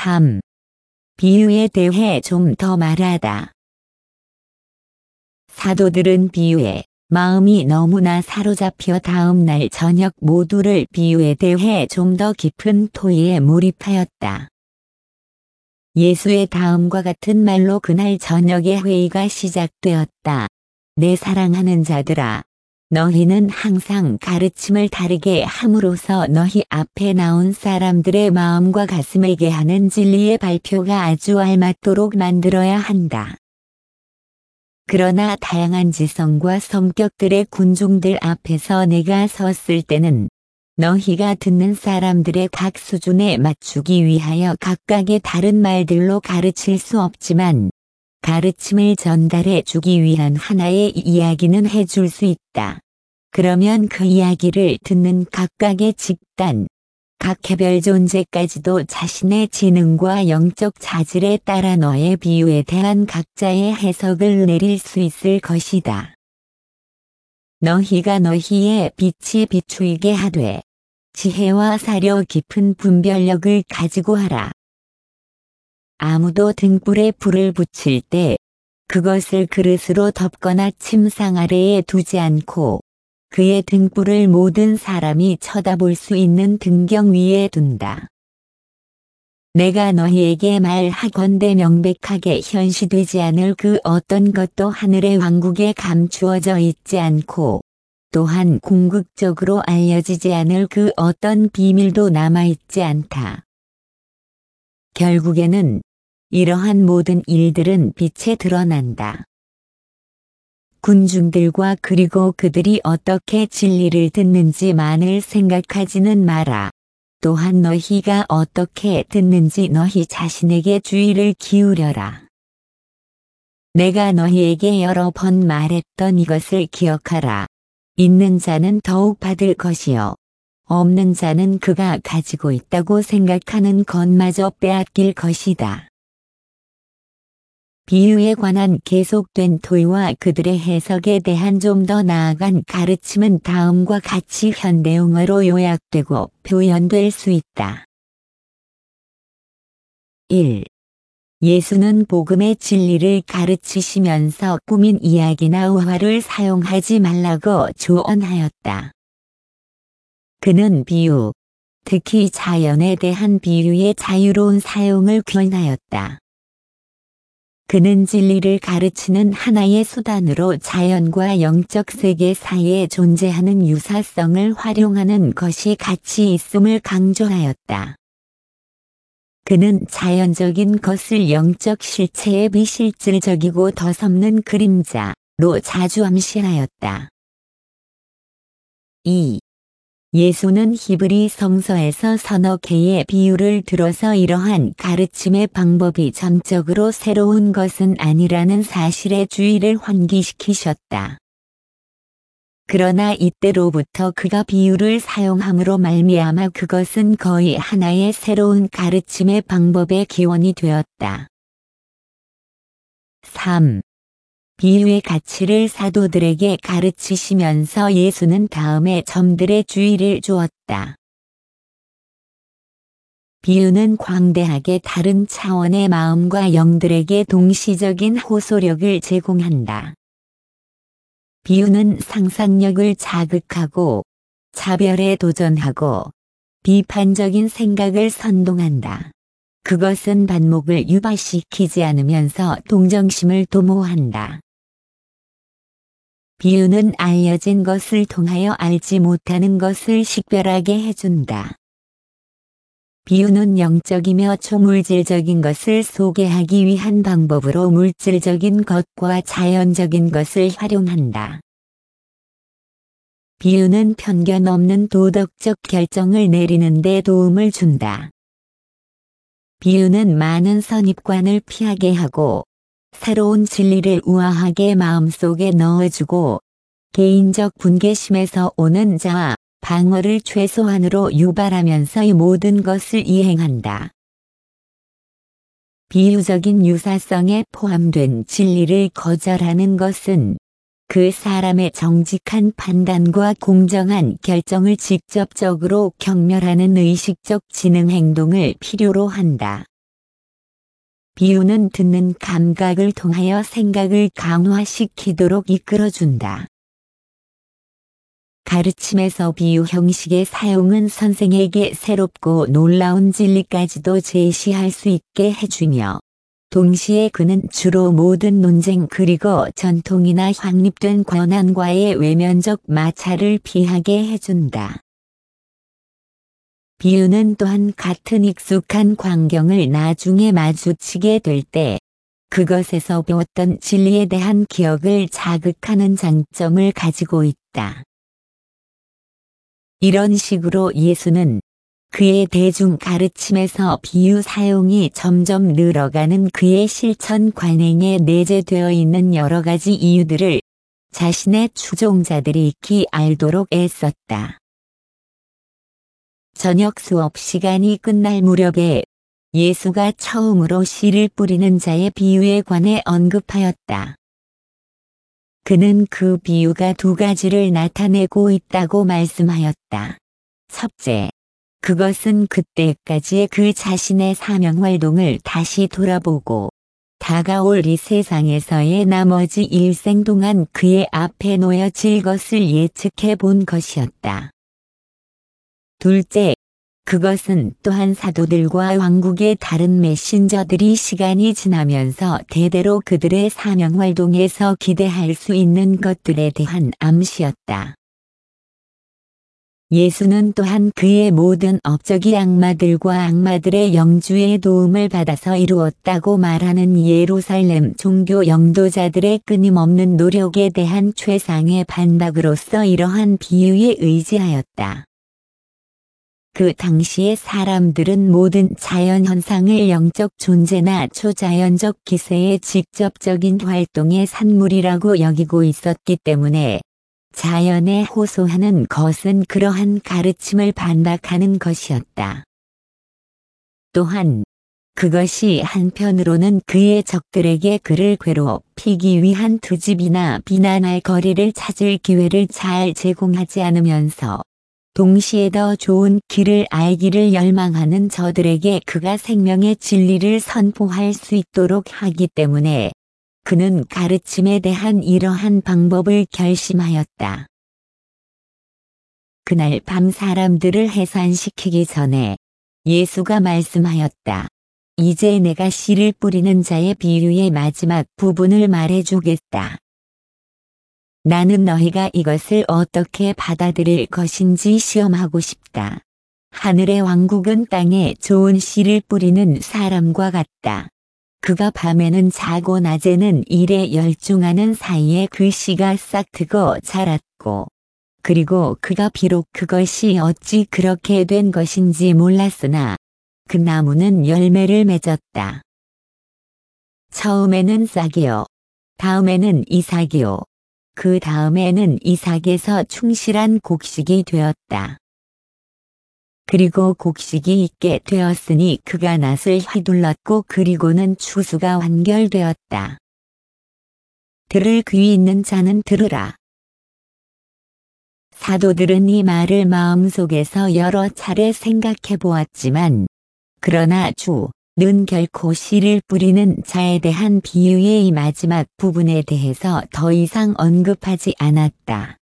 3. 비유에 대해 좀 더 말하다. 사도들은 비유에 마음이 너무나 사로잡혀 다음날 저녁 모두를 비유에 대해 좀 더 깊은 토의에 몰입하였다. 예수의 다음과 같은 말로 그날 저녁에 회의가 시작되었다. 내 사랑하는 자들아, 너희는 항상 가르침을 다르게 함으로써 너희 앞에 나온 사람들의 마음과 가슴에게 하는 진리의 발표가 아주 알맞도록 만들어야 한다. 그러나 다양한 지성과 성격들의 군중들 앞에서 내가 섰을 때는 너희가 듣는 사람들의 각 수준에 맞추기 위하여 각각의 다른 말들로 가르칠 수 없지만 가르침을 전달해 주기 위한 하나의 이야기는 해줄 수 있다. 그러면 그 이야기를 듣는 각각의 집단, 각 개별 존재까지도 자신의 지능과 영적 자질에 따라 너의 비유에 대한 각자의 해석을 내릴 수 있을 것이다. 너희가 너희의 빛이 비추이게 하되 지혜와 사려 깊은 분별력을 가지고 하라. 아무도 등불에 불을 붙일 때 그것을 그릇으로 덮거나 침상 아래에 두지 않고 그의 등불을 모든 사람이 쳐다볼 수 있는 등경 위에 둔다. 내가 너희에게 말하건대 명백하게 현시되지 않을 그 어떤 것도 하늘의 왕국에 감추어져 있지 않고 또한 궁극적으로 알려지지 않을 그 어떤 비밀도 남아있지 않다. 결국에는 이러한 모든 일들은 빛에 드러난다. 군중들과 그리고 그들이 어떻게 진리를 듣는지만을 생각하지는 마라. 또한 너희가 어떻게 듣는지 너희 자신에게 주의를 기울여라. 내가 너희에게 여러 번 말했던 이것을 기억하라. 있는 자는 더욱 받을 것이요. 없는 자는 그가 가지고 있다고 생각하는 것마저 빼앗길 것이다. 비유에 관한 계속된 토의와 그들의 해석에 대한 좀 더 나아간 가르침은 다음과 같이 현대용어로 요약되고 표현될 수 있다. 1. 예수는 복음의 진리를 가르치시면서 꾸민 이야기나 우화를 사용하지 말라고 조언하였다. 그는 비유, 특히 자연에 대한 비유의 자유로운 사용을 권하였다. 그는 진리를 가르치는 하나의 수단으로 자연과 영적 세계 사이에 존재하는 유사성을 활용하는 것이 가치 있음을 강조하였다. 그는 자연적인 것을 영적 실체의 비실질적이고 덧없는 그림자로 자주 암시하였다. 2. 예수는 히브리 성서에서 서너 개의 비유를 들어서 이러한 가르침의 방법이 전적으로 새로운 것은 아니라는 사실에 주의를 환기시키셨다. 그러나 이때로부터 그가 비유를 사용함으로 말미암아 그것은 거의 하나의 새로운 가르침의 방법의 기원이 되었다. 3. 비유의 가치를 사도들에게 가르치시면서 예수는 다음의 점들에 주의를 주었다. 비유는 광대하게 다른 차원의 마음과 영들에게 동시적인 호소력을 제공한다. 비유는 상상력을 자극하고 차별에 도전하고 비판적인 생각을 선동한다. 그것은 반목을 유발시키지 않으면서 동정심을 도모한다. 비유는 알려진 것을 통하여 알지 못하는 것을 식별하게 해준다. 비유는 영적이며 초물질적인 것을 소개하기 위한 방법으로 물질적인 것과 자연적인 것을 활용한다. 비유는 편견 없는 도덕적 결정을 내리는 데 도움을 준다. 비유는 많은 선입관을 피하게 하고 새로운 진리를 우아하게 마음속에 넣어주고 개인적 분개심에서 오는 자아, 방어를 최소한으로 유발하면서 이 모든 것을 이행한다. 비유적인 유사성에 포함된 진리를 거절하는 것은 그 사람의 정직한 판단과 공정한 결정을 직접적으로 경멸하는 의식적 지능 행동을 필요로 한다. 비유는 듣는 감각을 통하여 생각을 강화시키도록 이끌어준다. 가르침에서 비유 형식의 사용은 선생에게 새롭고 놀라운 진리까지도 제시할 수 있게 해주며, 동시에 그는 주로 모든 논쟁 그리고 전통이나 확립된 권한과의 외면적 마찰을 피하게 해준다. 비유는 또한 같은 익숙한 광경을 나중에 마주치게 될 때, 그것에서 배웠던 진리에 대한 기억을 자극하는 장점을 가지고 있다. 이런 식으로 예수는 그의 대중 가르침에서 비유 사용이 점점 늘어가는 그의 실천 관행에 내재되어 있는 여러 가지 이유들을 자신의 추종자들이 익히 알도록 애썼다. 저녁 수업 시간이 끝날 무렵에 예수가 처음으로 씨를 뿌리는 자의 비유에 관해 언급하였다. 그는 그 비유가 두 가지를 나타내고 있다고 말씀하였다. 첫째, 그것은 그때까지의 그 자신의 사명 활동을 다시 돌아보고 다가올 이 세상에서의 나머지 일생 동안 그의 앞에 놓여질 것을 예측해 본 것이었다. 둘째, 그것은 또한 사도들과 왕국의 다른 메신저들이 시간이 지나면서 대대로 그들의 사명 활동에서 기대할 수 있는 것들에 대한 암시였다. 예수는 또한 그의 모든 업적이 악마들과 악마들의 영주의 도움을 받아서 이루었다고 말하는 예루살렘 종교 영도자들의 끊임없는 노력에 대한 최상의 반박으로서 이러한 비유에 의지하였다. 그 당시의 사람들은 모든 자연현상을 영적 존재나 초자연적 기세의 직접적인 활동의 산물이라고 여기고 있었기 때문에 자연에 호소하는 것은 그러한 가르침을 반박하는 것이었다. 또한 그것이 한편으로는 그의 적들에게 그를 괴롭히기 위한 트집이나 비난할 거리를 찾을 기회를 잘 제공하지 않으면서 동시에 더 좋은 길을 알기를 열망하는 저들에게 그가 생명의 진리를 선포할 수 있도록 하기 때문에 그는 가르침에 대한 이러한 방법을 결심하였다. 그날 밤 사람들을 해산시키기 전에 예수가 말씀하였다. 이제 내가 씨를 뿌리는 자의 비유의 마지막 부분을 말해주겠다. 나는 너희가 이것을 어떻게 받아들일 것인지 시험하고 싶다. 하늘의 왕국은 땅에 좋은 씨를 뿌리는 사람과 같다. 그가 밤에는 자고 낮에는 일에 열중하는 사이에 그 씨가 싹트고 자랐고, 그리고 그가 비록 그것이 어찌 그렇게 된 것인지 몰랐으나 그 나무는 열매를 맺었다. 처음에는 싹이요, 다음에는 이삭이요, 그 다음에는 이삭에서 충실한 곡식이 되었다. 그리고 곡식이 있게 되었으니 그가 낫을 휘둘렀고 그리고는 추수가 완결되었다. 들을 귀 있는 자는 들으라. 사도들은 이 말을 마음속에서 여러 차례 생각해 보았지만, 그러나 주는 결코 씨를 뿌리는 자에 대한 비유의 이 마지막 부분에 대해서 더 이상 언급하지 않았다.